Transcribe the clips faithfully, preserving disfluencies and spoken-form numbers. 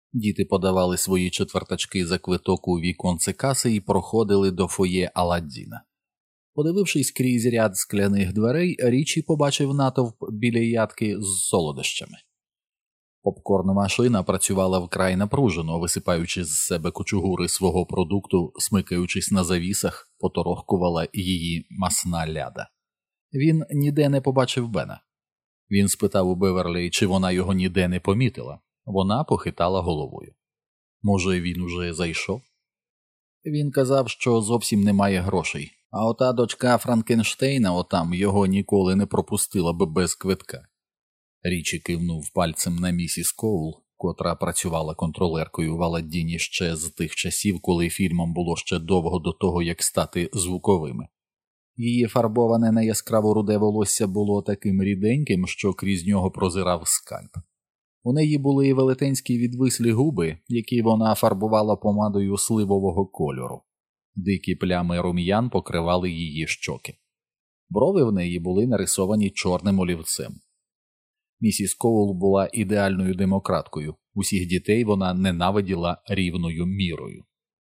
Діти подавали свої четвертачки за квиток у віконце каси і проходили до фоє Аладдіна. Подивившись крізь ряд скляних дверей, Річі побачив натовп біля ядки з солодощами. Попкорн-машина працювала вкрай напружено, висипаючи з себе кучугури свого продукту, смикаючись на завісах, поторохкувала її масна ляда. Він ніде не побачив Бена. Він спитав у Беверлі, чи вона його ніде не помітила. Вона похитала головою. Може, він уже зайшов? Він казав, що зовсім немає грошей, а ота дочка Франкенштейна отам його ніколи не пропустила б без квитка. Річі кивнув пальцем на місіс Коул, котра працювала контролеркою в Аладдіні ще з тих часів, коли фільмам було ще довго до того, як стати звуковими. Її фарбоване на яскраво руде волосся було таким ріденьким, що крізь нього прозирав скальп. У неї були і велетенські відвислі губи, які вона фарбувала помадою сливового кольору. Дикі плями рум'ян покривали її щоки. Брови в неї були нарисовані чорним олівцем. Місіс Коул була ідеальною демократкою. Усіх дітей вона ненавиділа рівною мірою.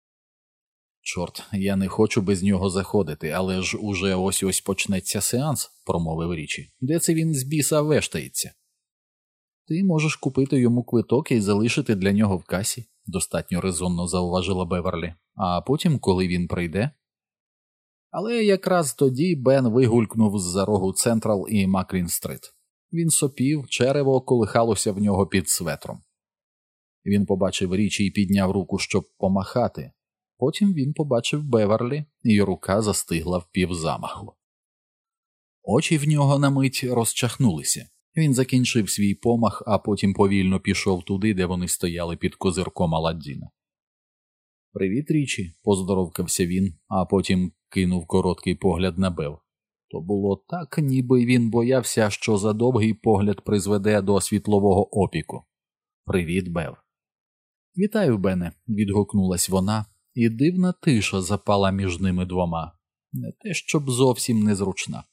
«Чорт, я не хочу без нього заходити, але ж уже ось-ось почнеться сеанс», – промовив Річі. «Де це він з біса вештається?» «Ти можеш купити йому квиток і залишити для нього в касі», – достатньо резонно зауважила Беверлі. «А потім, коли він прийде?» Але якраз тоді Бен вигулькнув з-за рогу Централ і Маклін-стрит. Він сопів, черево колихалося в нього під светром. Він побачив Річі і підняв руку, щоб помахати. Потім він побачив Беверлі, і рука застигла в півзамаху. Очі в нього на мить розчахнулися. Він закінчив свій помах, а потім повільно пішов туди, де вони стояли під козирком Аладдіна. «Привіт, Річі», – поздоровкався він, а потім кинув короткий погляд на Бев. То було так, ніби він боявся, що за довгий погляд призведе до світлового опіку. «Привіт, Бев». «Вітаю, Бене», – відгукнулась вона, і дивна тиша запала між ними двома. Не те, щоб зовсім незручна.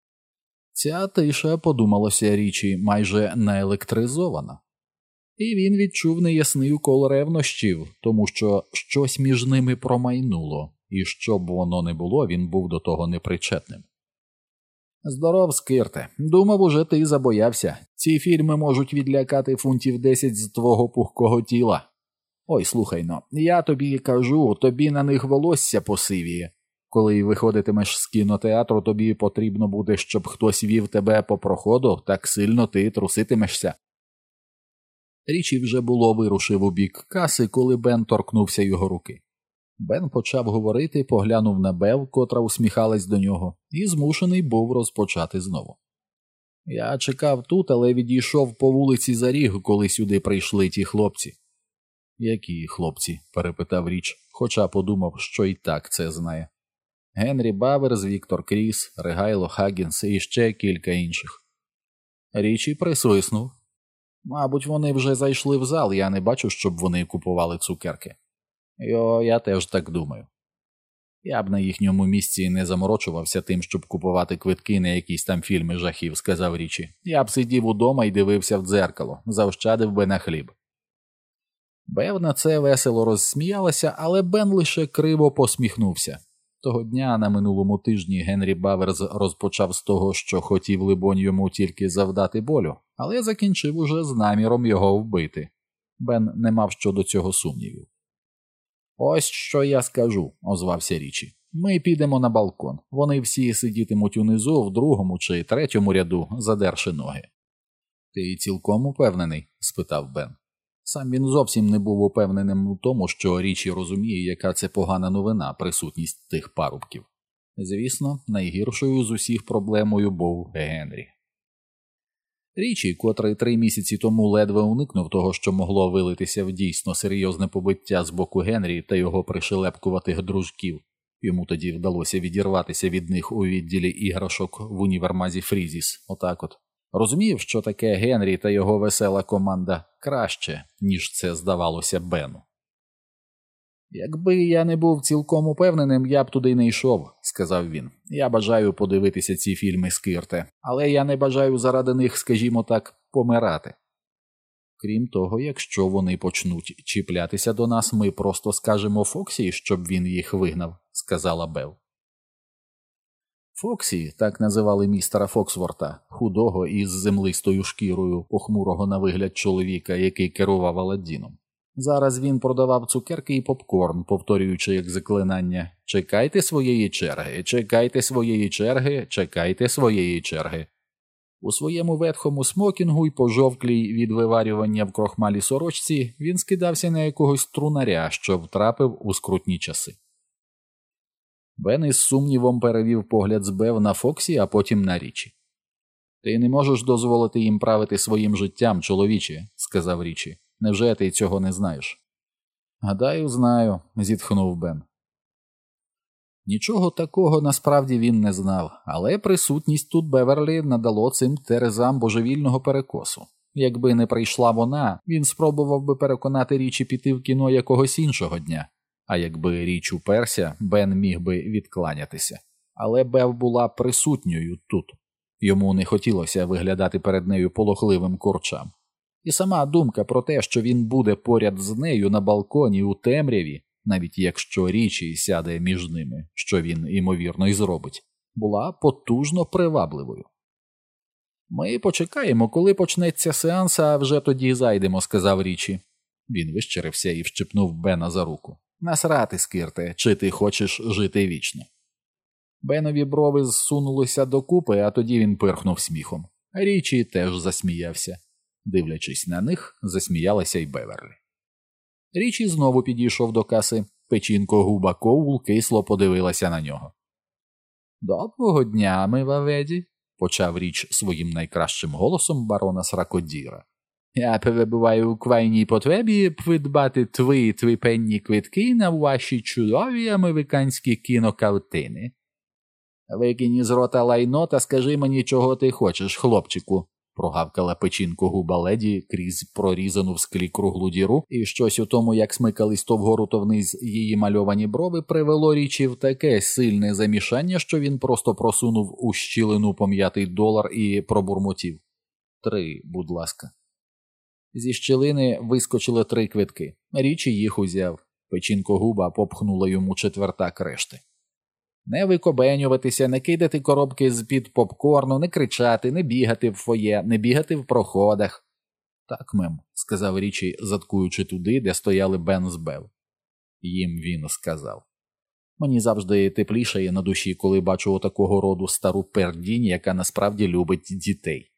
Ця тиша, подумалося Річі, майже наелектризована. І він відчув неясний укол ревнощів, тому що щось між ними промайнуло, і що б воно не було, він був до того непричетним. «Здоров, Скирте. Думав, уже ти забоявся. Ці фільми можуть відлякати фунтів десять з твого пухкого тіла. Ой, слухай-но, я тобі кажу, тобі на них волосся посивіє. Коли виходитимеш з кінотеатру, тобі потрібно буде, щоб хтось вів тебе по проходу, так сильно ти труситимешся». Річі вже було вирушив у бік каси, коли Бен торкнувся його руки. Бен почав говорити, поглянув на Бев, котра усміхалась до нього, і змушений був розпочати знову. «Я чекав тут, але відійшов по вулиці за ріг, коли сюди прийшли ті хлопці». «Які хлопці?» – перепитав Річ, хоча подумав, що і так це знає. «Генрі Баверс, Віктор Кріс, Регайло Хаггінс і ще кілька інших». Річі присвиснув. «Мабуть, вони вже зайшли в зал, я не бачу, щоб вони купували цукерки». «Йо, я теж так думаю. Я б на їхньому місці не заморочувався тим, щоб купувати квитки на якісь там фільми жахів», – сказав Річі. «Я б сидів удома і дивився в дзеркало, заощадив би на хліб». Бев на це весело розсміялася, але Бен лише криво посміхнувся. Того дня на минулому тижні Генрі Баверс розпочав з того, що хотів, либонь, йому тільки завдати болю, але закінчив уже з наміром його вбити. Бен не мав щодо цього сумнівів. «Ось що я скажу», – озвався Річі. «Ми підемо на балкон. Вони всі сидітимуть унизу, в другому чи третьому ряду, задерши ноги». «Ти цілком упевнений?» – спитав Бен. Сам він зовсім не був упевненим у тому, що Річі розуміє, яка це погана новина – присутність тих парубків. Звісно, найгіршою з усіх проблемою був Генрі. Річі, котрий три місяці тому ледве уникнув того, що могло вилитися в дійсно серйозне побиття з боку Генрі та його пришелепкуватих дружків. Йому тоді вдалося відірватися від них у відділі іграшок в універмазі Фрізіс, отак от. Розумів, що таке Генрі та його весела команда краще, ніж це здавалося Бену. «Якби я не був цілком упевненим, я б туди не йшов», – сказав він. «Я бажаю подивитися ці фільми, Скирте, але я не бажаю заради них, скажімо так, помирати». Крім того, якщо вони почнуть чіплятися до нас, ми просто скажемо Фоксі, щоб він їх вигнав, сказала Бев. Фоксі, так називали містера Фоксворта, худого із землистою шкірою, похмурого на вигляд чоловіка, який керував Аладдіном. Зараз він продавав цукерки і попкорн, повторюючи як заклинання «Чекайте своєї черги, чекайте своєї черги, чекайте своєї черги». У своєму ветхому смокінгу й пожовклій від виварювання в крохмалі сорочці він скидався на якогось трунаря, що втрапив у скрутні часи. Бен із сумнівом перевів погляд з Бев на Фоксі, а потім на Річі. «Ти не можеш дозволити їм правити своїм життям, чоловіче», – сказав Річі. «Невже ти цього не знаєш?» «Гадаю, знаю», – зітхнув Бен. Нічого такого насправді він не знав, але присутність тут Беверлі надало цим терезам божевільного перекосу. Якби не прийшла вона, він спробував би переконати Річі піти в кіно якогось іншого дня. А якби Річ уперся, Бен міг би відкланятися. Але Бев була присутньою тут. Йому не хотілося виглядати перед нею полохливим курчам. І сама думка про те, що він буде поряд з нею на балконі у темряві, навіть якщо Річі сяде між ними, що він, ймовірно, й зробить, була потужно привабливою. «Ми почекаємо, коли почнеться сеанс, а вже тоді зайдемо», – сказав Річі. Він вищирився і вщипнув Бена за руку. «Насрати, Скирте, чи ти хочеш жити вічно?» Бенові брови зсунулися докупи, а тоді він пирхнув сміхом. Річі теж засміявся. Дивлячись на них, засміялася й Беверлі. Річі знову підійшов до каси. Печінко губа Коул кисло подивилася на нього. «Доброго дня, мила леді», – почав Річ своїм найкращим голосом барона Сракодіра. «Я перебуваю у крайній потребі придбати три трипенні квитки на ваші чудові американські кінокартини». «Викинь із рота лайно та скажи мені, чого ти хочеш, хлопчику», – прогавкала печінку губа леді крізь прорізану в склі круглу діру, і щось у тому, як смикались то вгору, то вниз її мальовані брови, привело Річі в таке сильне замішання, що він просто просунув у щілину пом'ятий долар і пробурмотів. «Три, будь ласка». Зі щілини вискочили три квитки. Річі їх узяв. Печінко губа попхнула йому четвертак решти. «Не викобенюватися, не кидати коробки з-під попкорну, не кричати, не бігати в фоє, не бігати в проходах». «Так, мем», – сказав Річі, заткуючи туди, де стояли Бен з Бев. Їм він сказав. «Мені завжди теплішає на душі, коли бачу отакого роду стару пердінь, яка насправді любить дітей».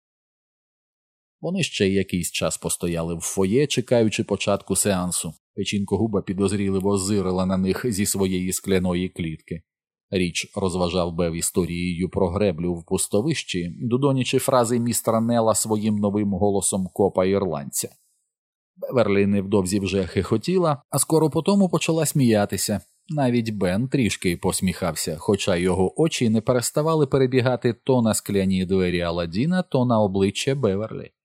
Вони ще якийсь час постояли в фоє, чекаючи початку сеансу. Печінко губа підозріливо зирила на них зі своєї скляної клітки. Річ розважав Бев історією про греблю в пустовищі, дудонячи фрази містера Нела своїм новим голосом копа-ірландця. Беверлі невдовзі вже хихотіла, а скоро потому почала сміятися. Навіть Бен трішки посміхався, хоча його очі не переставали перебігати то на скляні двері Аладдіна, то на обличчя Беверлі.